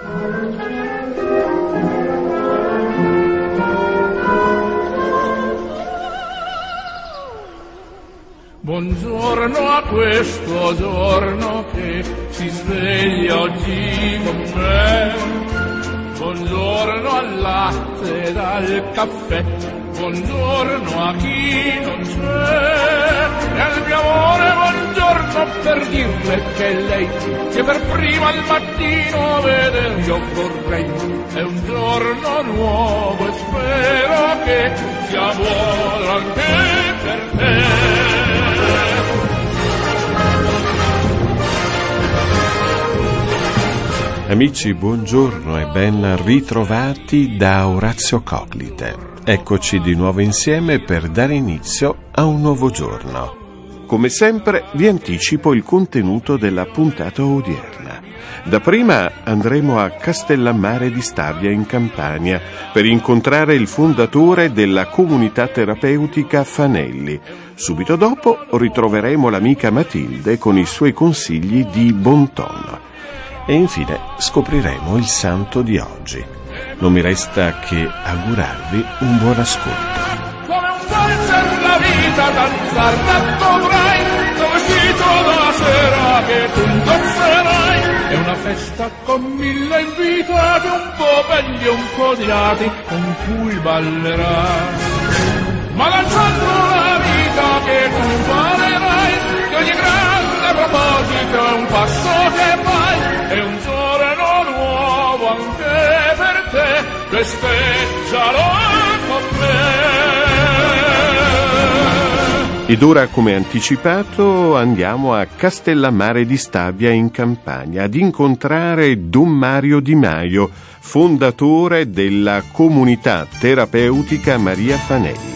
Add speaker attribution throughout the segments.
Speaker 1: Buongiorno a questo giorno che si sveglia oggi con me. Buongiorno al latte ed al caffè. Buongiorno a chi non c'è. E al mio amore buongiorno per dirle che lei, che per prima al mattino vedere io vorrei. È un giorno nuovo e spero che sia buono anche per te.
Speaker 2: Amici, buongiorno e ben ritrovati da Orazio Coclite. Eccoci di nuovo insieme per dare inizio a un nuovo giorno. Come sempre vi anticipo il contenuto della puntata odierna. Dapprima andremo a Castellammare di Stabia in Campania per incontrare il fondatore della comunità terapeutica Fanelli. Subito dopo ritroveremo l'amica Matilde con i suoi consigli di bon ton. E infine scopriremo il santo di oggi. Non mi resta che augurarvi un buon ascolto.
Speaker 1: Come un valzer la vita danzar dovrai, vestito da sera che tu indosserai. È una festa con 1000 invitati, un po' belli e un po' odiati, con cui ballerai. Ma lanciando la vita che tu imparerai, che ogni grande proposito è un passo che fai. È un giorno nuovo anche per te, festeggialo con me.
Speaker 2: Ed ora, come anticipato, andiamo a Castellammare di Stabia in Campania ad incontrare Don Mario Di Maio, fondatore della comunità terapeutica Maria Fanelli.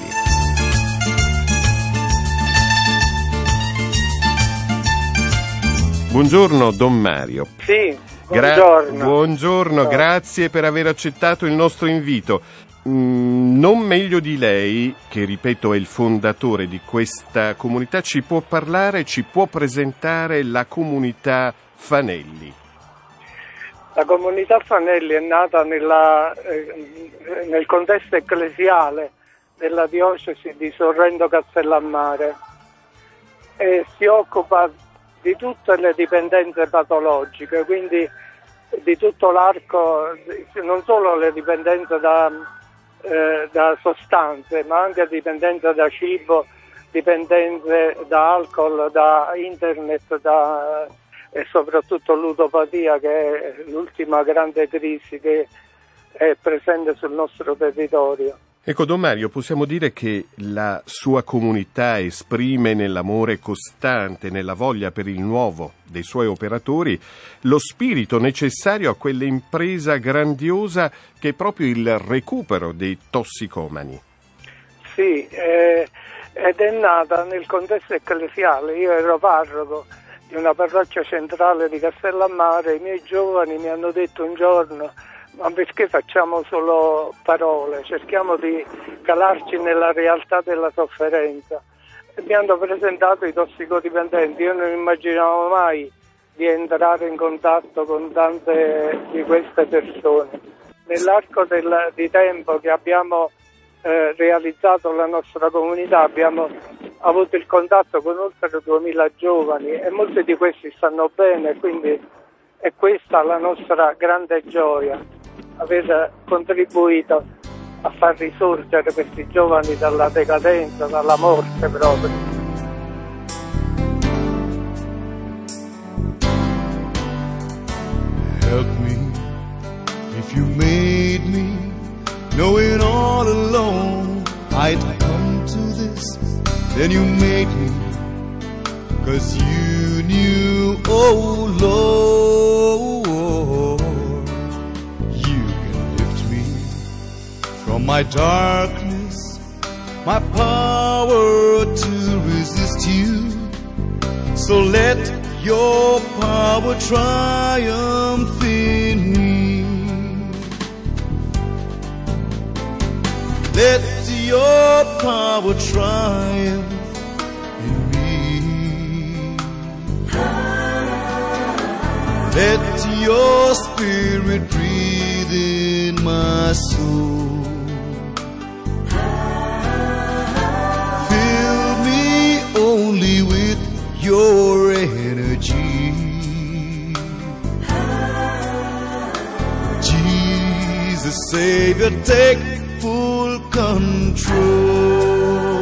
Speaker 2: Buongiorno Don Mario.
Speaker 3: Sì, buongiorno.
Speaker 2: Buongiorno, grazie per aver accettato il nostro invito. Non meglio di lei, che ripeto è il fondatore di questa comunità, ci può parlare, ci può presentare la comunità Fanelli.
Speaker 3: La comunità Fanelli è nata nel contesto ecclesiale della diocesi di Sorrento Castellammare e si occupa di tutte le dipendenze patologiche, quindi di tutto l'arco, non solo le dipendenze da sostanze, ma anche dipendenze da cibo, dipendenze da alcol, da internet, e soprattutto ludopatia, che è l'ultima grande crisi che è presente sul nostro territorio.
Speaker 2: Ecco, Don Mario, possiamo dire che la sua comunità esprime nell'amore costante, nella voglia per il nuovo dei suoi operatori, lo spirito necessario a quell'impresa grandiosa che è proprio il recupero dei tossicomani.
Speaker 3: Sì, ed è nata nel contesto ecclesiale. Io ero parroco di una parrocchia centrale di Castellammare. I miei giovani mi hanno detto un giorno: ma perché facciamo solo parole? Cerchiamo di calarci nella realtà della sofferenza. E mi hanno presentato i tossicodipendenti. Io non immaginavo mai di entrare in contatto con tante di queste persone. Nell'arco di tempo che abbiamo realizzato la nostra comunità abbiamo avuto il contatto con oltre 2000 giovani e molti di questi stanno bene, quindi è questa la nostra grande gioia, aver contribuito a far risorgere questi giovani dalla decadenza, dalla morte proprio.
Speaker 4: Help me if you made me, knowing all alone I'd come to this. Then you made me, 'cause you knew, oh Lord, you can lift me from my darkness, my power to resist you. So let your power triumph in me. Let your power triumph in me. Let your spirit breathe in my soul. Fill me only with your energy. Jesus, Savior, take full control.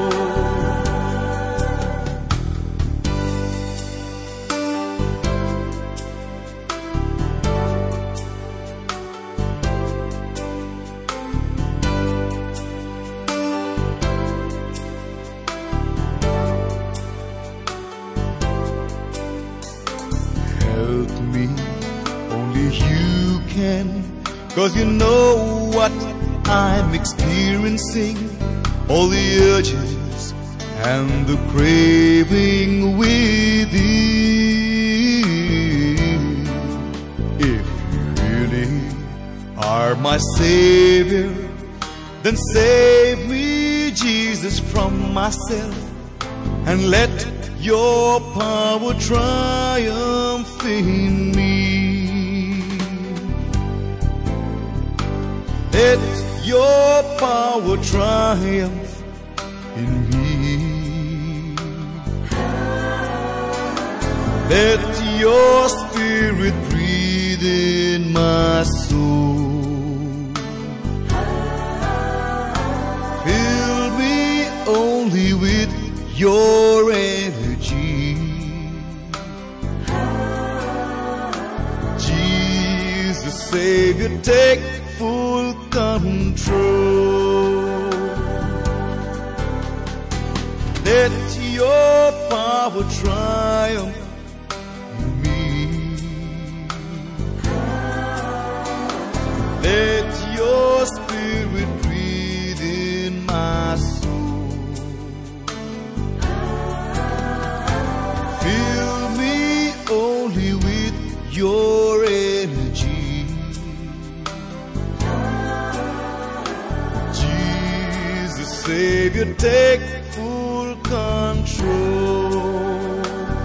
Speaker 4: Help me, only you can, 'cause you know what I'm experiencing, all the urges and the craving within. If you really are my Savior, then save me, Jesus, from myself, and let your power triumph in me. Let your power triumph in me. Let your spirit breathe in my soul. Fill me only with your energy. Jesus, Savior, take full control. Let your power triumph in me. Let your spirit breathe in my soul. Fill me only with your energy. Jesus, Savior, take full control.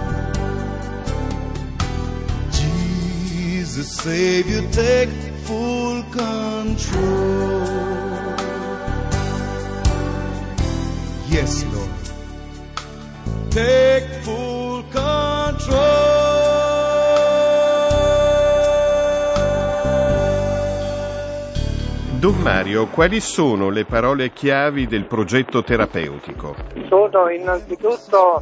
Speaker 4: Jesus, Savior, take full control. Yes, Lord, take full control.
Speaker 2: Don Mario, quali sono le parole chiavi del progetto terapeutico?
Speaker 3: Sono innanzitutto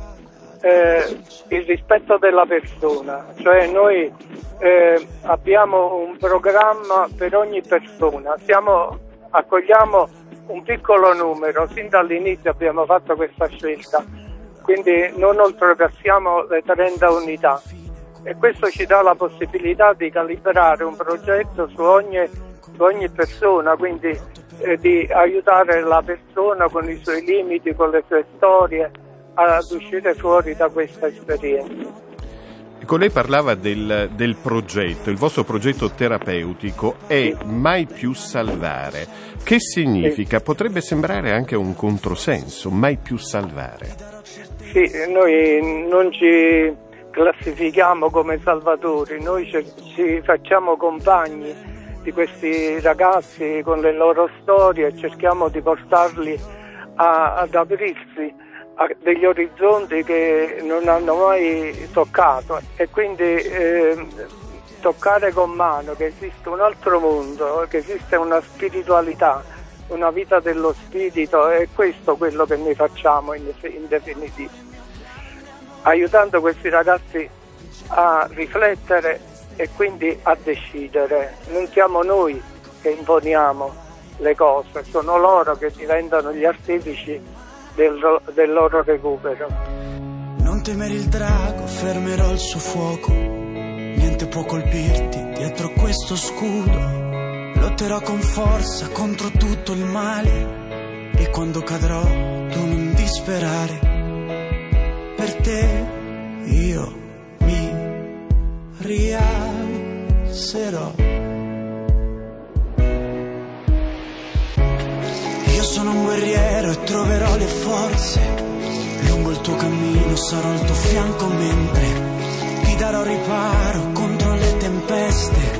Speaker 3: il rispetto della persona, cioè noi abbiamo un programma per ogni persona, accogliamo un piccolo numero, sin dall'inizio abbiamo fatto questa scelta, quindi non oltrepassiamo le 30 unità e questo ci dà la possibilità di calibrare un progetto su ogni persona, quindi di aiutare la persona con i suoi limiti, con le sue storie ad uscire fuori da questa esperienza.
Speaker 2: Ecco, lei parlava del progetto, il vostro progetto terapeutico è Mai più salvare. Che significa?
Speaker 3: Sì.
Speaker 2: Potrebbe sembrare anche un controsenso, mai più salvare.
Speaker 3: Sì, noi non ci classifichiamo come salvatori, noi ci facciamo compagni di questi ragazzi con le loro storie e cerchiamo di portarli ad aprirsi a degli orizzonti che non hanno mai toccato e quindi toccare con mano che esiste un altro mondo, che esiste una spiritualità, una vita dello spirito, è questo quello che noi facciamo in definitivo, aiutando questi ragazzi a riflettere e quindi a decidere. Non siamo noi che imponiamo le cose, sono loro che diventano gli artefici del loro recupero.
Speaker 5: Non temere il drago, fermerò il suo fuoco, niente può colpirti dietro questo scudo. Lotterò con forza contro tutto il male e quando cadrò tu non disperare. Per te io mi rialzerò. Io sono un guerriero e troverò le forze. Lungo il tuo cammino sarò al tuo fianco mentre ti darò riparo contro le tempeste.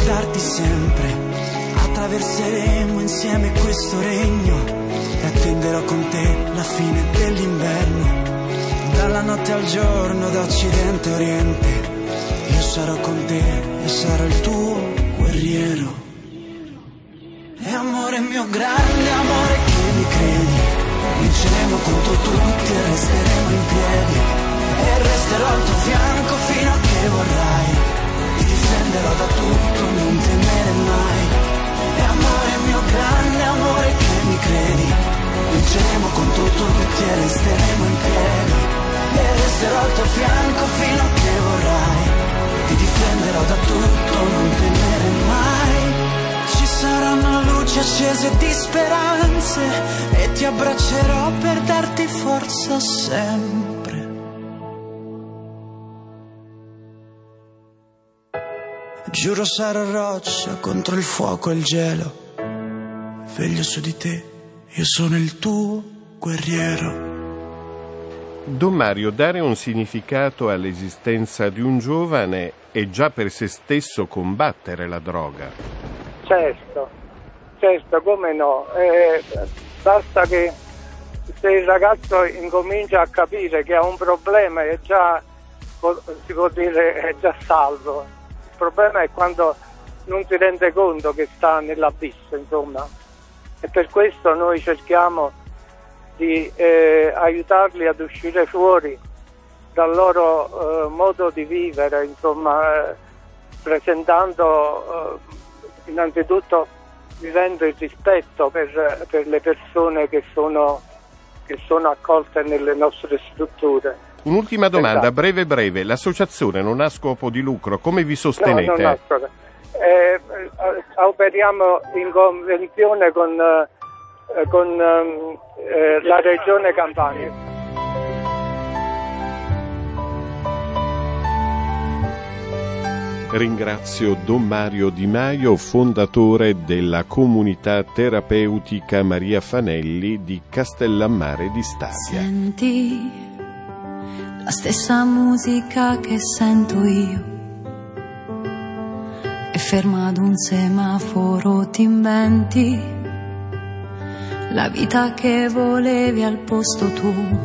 Speaker 5: ricordarti sempre. Attraverseremo insieme questo regno e attenderò con te la fine dell'inverno. Dalla notte al giorno, da occidente a oriente, io sarò con te e sarò il tuo guerriero. E amore mio, grande amore che mi credi, vinceremo contro tutti e resteremo in piedi. E resterò al tuo fianco fino a che vorrai, ti difenderò da tutto, non temere mai. E amore mio, grande amore che mi credi, vinceremo contro tutti e resteremo in piedi. E resterò al tuo fianco fino a che vorrai, ti difenderò da tutto, non temere mai. Ci saranno luci accese di speranze e ti abbraccerò per darti forza sempre. Giuro sarò roccia contro il fuoco e il gelo, veglio su di te, io sono il tuo guerriero.
Speaker 2: Don Mario, dare un significato all'esistenza di un giovane è già per se stesso combattere la droga.
Speaker 3: Certo, come no. Basta che se il ragazzo incomincia a capire che ha un problema è già, si può dire, è già salvo. Il problema è quando non si rende conto che sta nell'abisso, insomma. E per questo noi cerchiamo di aiutarli ad uscire fuori dal loro modo di vivere, insomma, presentando innanzitutto, vivendo il rispetto per le persone che sono accolte nelle nostre strutture.
Speaker 2: Un'ultima domanda, breve. L'associazione non ha scopo di lucro, come vi sostenete?
Speaker 3: No, non ha scopo. Operiamo in convenzione con la Regione Campania.
Speaker 2: Ringrazio Don Mario Di Maio, fondatore della comunità terapeutica Maria Fanelli di Castellammare di Stabia.
Speaker 6: Senti la stessa musica che sento io, e ferma ad un semaforo ti inventi la vita che volevi al posto tuo,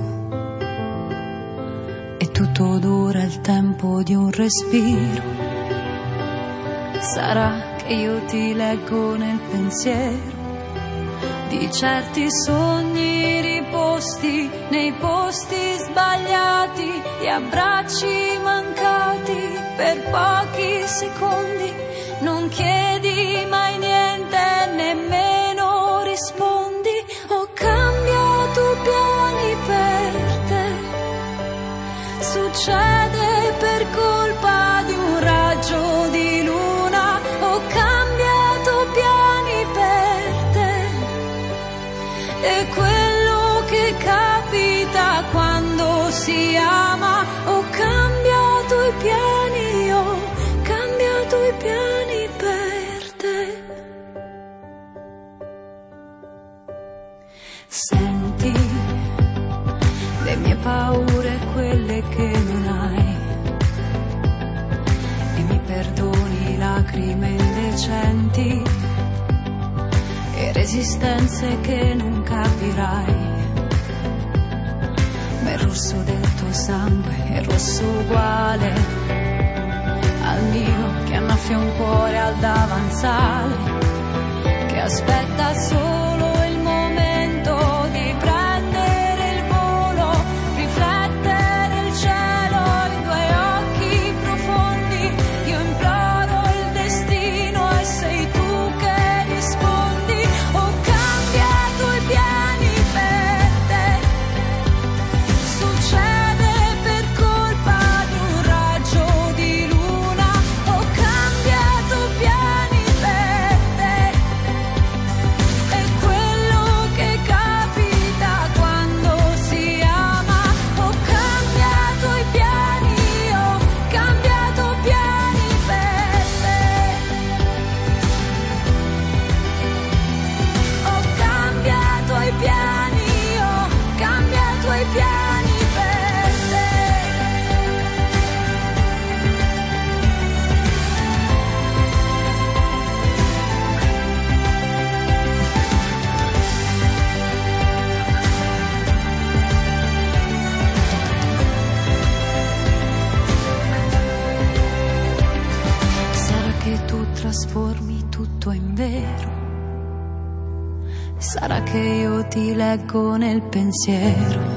Speaker 6: e tutto dura il tempo di un respiro. Sarà che io ti leggo nel pensiero di certi sogni riposti nei posti sbagliati, di abbracci mancati per pochi secondi. Non chiedi mai niente, nemmeno rispondi. Ho cambiato piani per te, succede per colpa di un raggio di luna. Ho cambiato piani per te, è quello che capita quando si ama. Ho cambiato i piani, ho cambiato i piani per te. Senti le mie paure, quelle che non hai, e mi perdoni lacrime indecenti e resistenze che non capirai. Ma il rosso del tuo sangue è rosso uguale al mio, che annaffia un cuore al davanzale, che aspetta solo il momento di prendere il volo, riflettere il cielo in due occhi profondi. Io imploro il destino e sei tu che rispondi. Ho cambiato i piani per te, succede per colpa di un raggio di luna. Ho cambiato piani per te, è trasformi tutto in vero. Sarà che io ti leggo nel pensiero.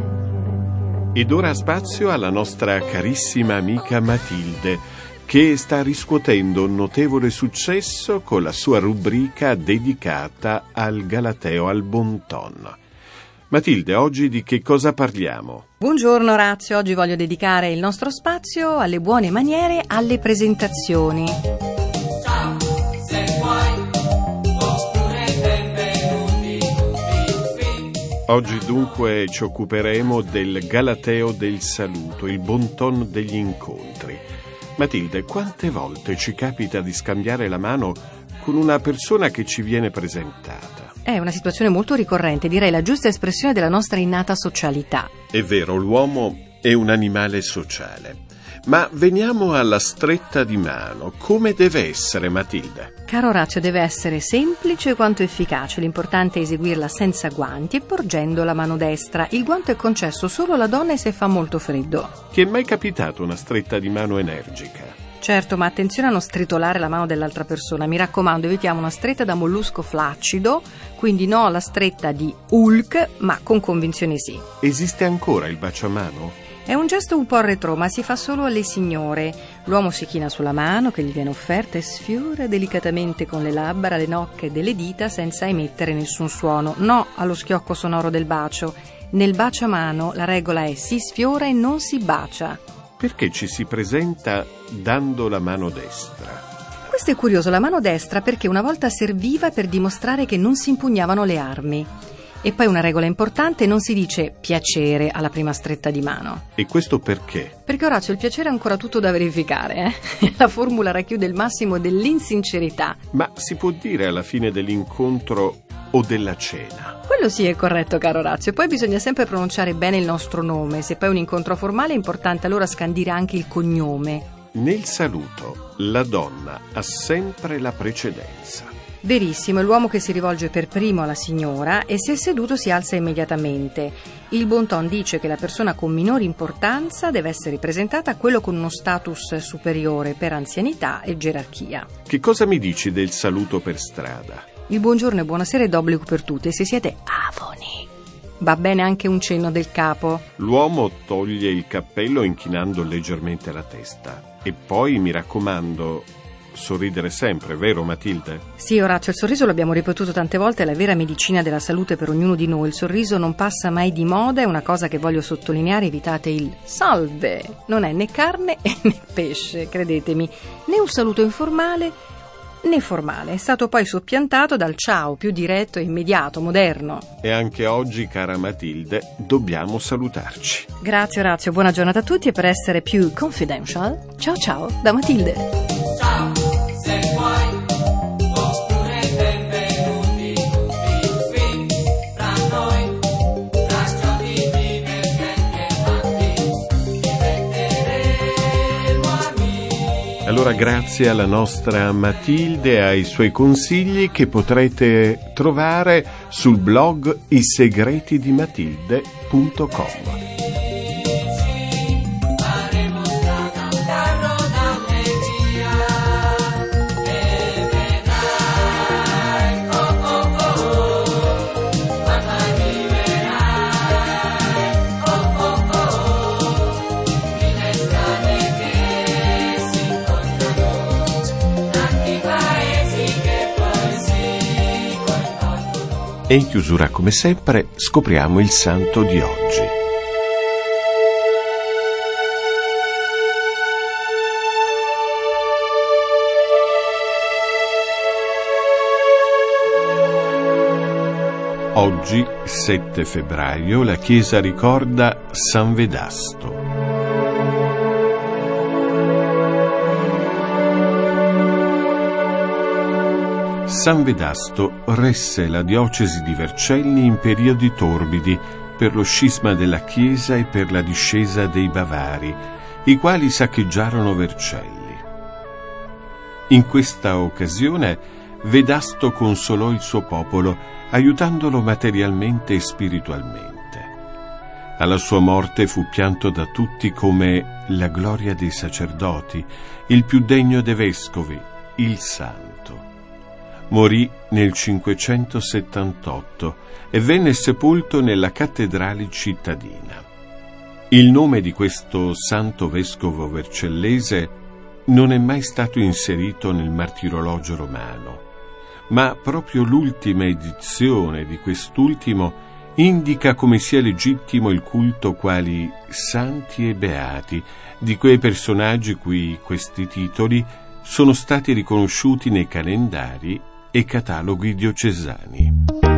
Speaker 2: Ed ora spazio alla nostra carissima amica Matilde, che sta riscuotendo un notevole successo con la sua rubrica dedicata al galateo, al bon ton. Matilde, oggi di che cosa parliamo?
Speaker 7: Buongiorno Orazio, oggi voglio dedicare il nostro spazio alle buone maniere, alle presentazioni.
Speaker 8: Ciao, se vuoi, oppure benvenuti tutti qui.
Speaker 2: Oggi dunque ci occuperemo del galateo del saluto, il bon ton degli incontri. Matilde, quante volte ci capita di scambiare la mano con una persona che ci viene presentata?
Speaker 7: È una situazione molto ricorrente, direi la giusta espressione della nostra innata socialità.
Speaker 2: È vero, l'uomo è un animale sociale. Ma veniamo alla stretta di mano. Come deve essere, Matilde?
Speaker 7: Caro Orazio, deve essere semplice quanto efficace. L'importante è eseguirla senza guanti e porgendo la mano destra. Il guanto è concesso solo alla donna e se fa molto freddo.
Speaker 2: Ti è mai capitato una stretta di mano energica?
Speaker 7: Certo, ma attenzione a non stritolare la mano dell'altra persona. Mi raccomando, evitiamo una stretta da mollusco flaccido, quindi no alla stretta di Hulk, ma con convinzione sì.
Speaker 2: Esiste ancora il baciamano?
Speaker 7: È un gesto un po' retro, ma si fa solo alle signore. L'uomo si china sulla mano che gli viene offerta e sfiora delicatamente con le labbra le nocche delle dita senza emettere nessun suono. No allo schiocco sonoro del bacio. Nel baciamano la regola è si sfiora e non si bacia.
Speaker 2: Perché ci si presenta dando la mano destra?
Speaker 7: Questo è curioso, la mano destra perché una volta serviva per dimostrare che non si impugnavano le armi. E poi una regola importante, non si dice piacere alla prima stretta di mano.
Speaker 2: E questo perché?
Speaker 7: Perché Orazio, il piacere è ancora tutto da verificare, La formula racchiude il massimo dell'insincerità.
Speaker 2: Ma si può dire alla fine dell'incontro o della cena?
Speaker 7: Quello sì è corretto, caro Orazio. Poi bisogna sempre pronunciare bene il nostro nome. Se poi è un incontro formale è importante allora scandire anche il cognome.
Speaker 2: Nel saluto la donna ha sempre la precedenza.
Speaker 7: Verissimo, è l'uomo che si rivolge per primo alla signora e se è seduto si alza immediatamente. Il bon ton dice che la persona con minore importanza deve essere presentata a quello con uno status superiore per anzianità e gerarchia.
Speaker 2: Che cosa mi dici del saluto per strada?
Speaker 7: Il buongiorno e buonasera è d'obbligo per tutti e se siete avoni va bene anche un cenno del capo.
Speaker 2: L'uomo toglie il cappello inchinando leggermente la testa. E poi, mi raccomando, sorridere sempre, vero Matilde?
Speaker 7: Sì, Orazio, il sorriso l'abbiamo ripetuto tante volte, è la vera medicina della salute per ognuno di noi. Il sorriso non passa mai di moda, è una cosa che voglio sottolineare, evitate il salve. Non è né carne né pesce, credetemi, né un saluto informale né formale. È stato poi soppiantato dal ciao, più diretto e immediato, moderno.
Speaker 2: E anche oggi, cara Matilde, dobbiamo salutarci.
Speaker 7: Grazie Orazio, buona giornata a tutti e per essere più confidential, ciao ciao da Matilde.
Speaker 8: Ciao, se vuoi, oppure benvenuti tutti qui tra noi. Racconti divertenti e fatti, diventeremo amici.
Speaker 2: Allora grazie alla nostra Matilde e ai suoi consigli che potrete trovare sul blog isegretidimmatilde.com. E in chiusura, come sempre, scopriamo il santo di oggi. Oggi, 7 febbraio, la Chiesa ricorda San Vedasto. San Vedasto resse la diocesi di Vercelli in periodi torbidi per lo scisma della Chiesa e per la discesa dei Bavari, i quali saccheggiarono Vercelli. In questa occasione Vedasto consolò il suo popolo, aiutandolo materialmente e spiritualmente. Alla sua morte fu pianto da tutti come la gloria dei sacerdoti, il più degno dei vescovi, il Santo. Morì nel 578 e venne sepolto nella cattedrale cittadina. Il nome di questo santo vescovo vercellese non è mai stato inserito nel martirologio romano, ma proprio l'ultima edizione di quest'ultimo indica come sia legittimo il culto quali santi e beati di quei personaggi cui questi titoli sono stati riconosciuti nei calendari e cataloghi diocesani.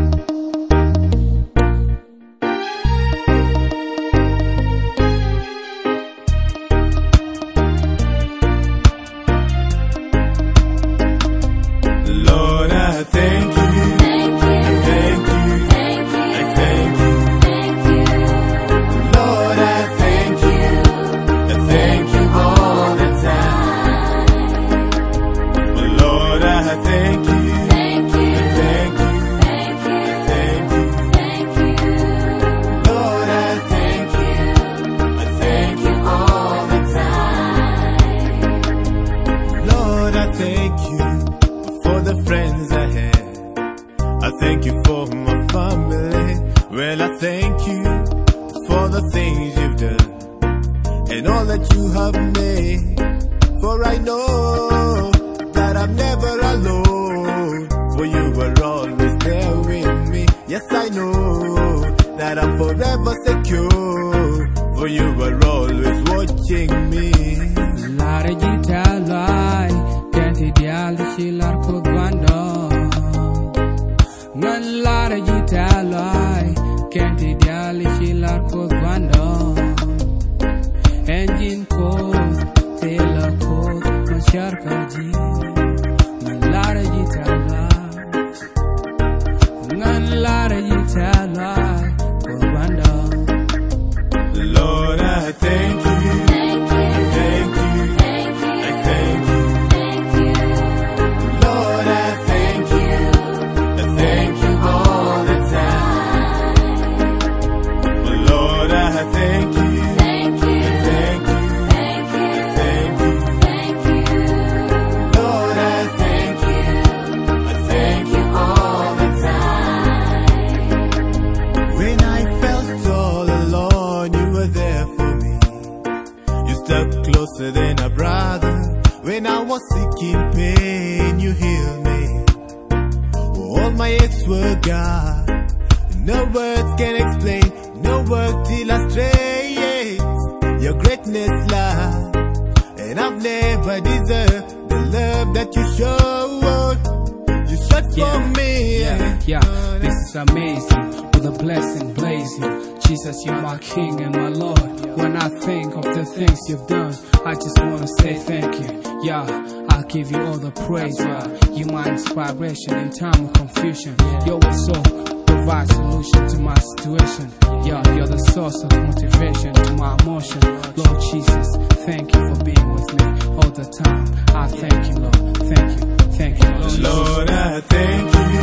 Speaker 9: In time of confusion, your soul provides solution to my situation. Yeah, you're the source of motivation to my emotion. Lord Jesus, thank you for being with me all the time. I thank you, Lord. Thank you, Lord Jesus.
Speaker 10: Lord, I thank you.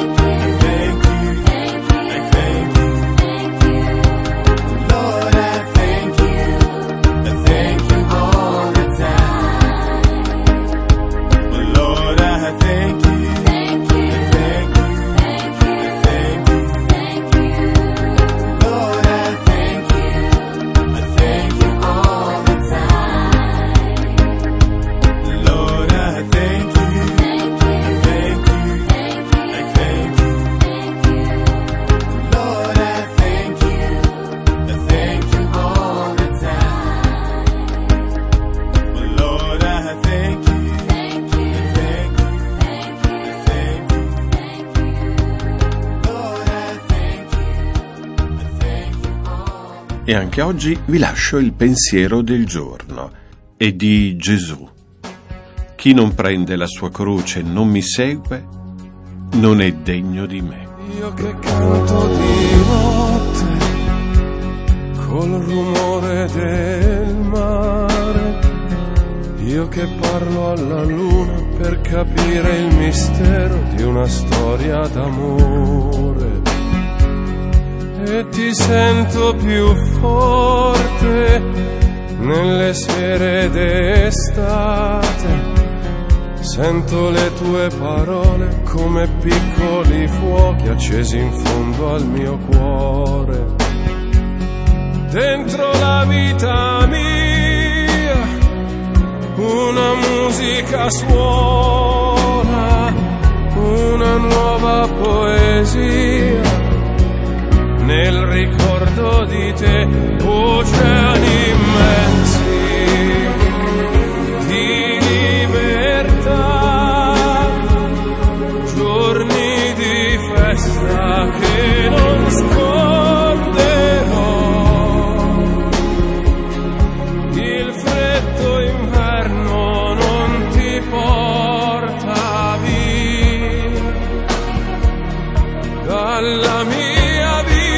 Speaker 10: Thank you. I thank you. Lord, I thank you. I thank you all the time. Lord, I thank you.
Speaker 2: E anche oggi vi lascio il pensiero del giorno. È di Gesù. Chi non prende la sua croce e non mi segue, non è degno di me.
Speaker 11: Io che canto di notte, col rumore del mare, io che parlo alla luna per capire il mistero di una storia d'amore. E ti sento più forte nelle sere d'estate, Sento le tue parole come piccoli fuochi accesi in fondo al mio cuore. Dentro la vita mia una musica suona, una nuova poesia. Nel ricordo di te, oceani immensi di libertà, giorni di festa che non scorderò. Il freddo inverno non ti porta via dalla mia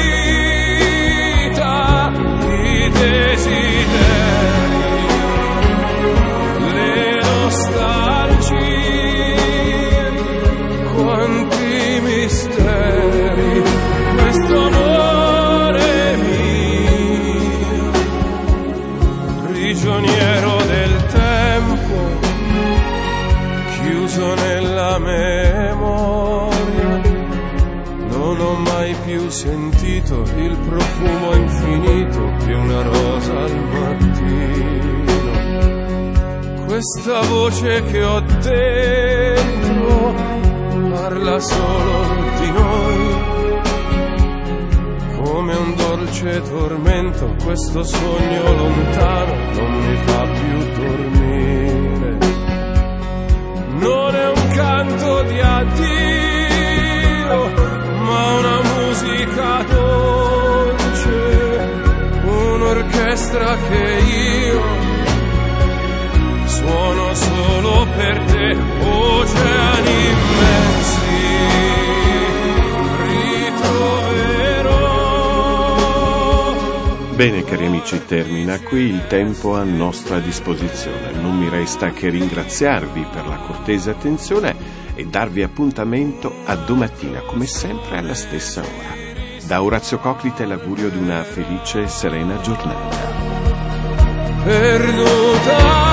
Speaker 11: vita di desideri, le nostalgie, quanti misteri, questo amore mio, prigioniero del tempo, chiuso nella memoria. Non ho mai più sentito il profumo infinito di una rosa al mattino. Questa voce che ho dentro parla solo di noi, come un dolce tormento. Questo sogno lontano non mi fa più dormire. Non è un canto di addio, ma una musica dolce, un'orchestra che io suono solo per te. Oceani immensi ritroverò.
Speaker 2: Bene cari amici, termina qui il tempo a nostra disposizione. Non mi resta che ringraziarvi per la cortese attenzione e darvi appuntamento a domattina, come sempre alla stessa ora. Da Orazio Coclite l'augurio di una felice e serena giornata.
Speaker 11: Perduta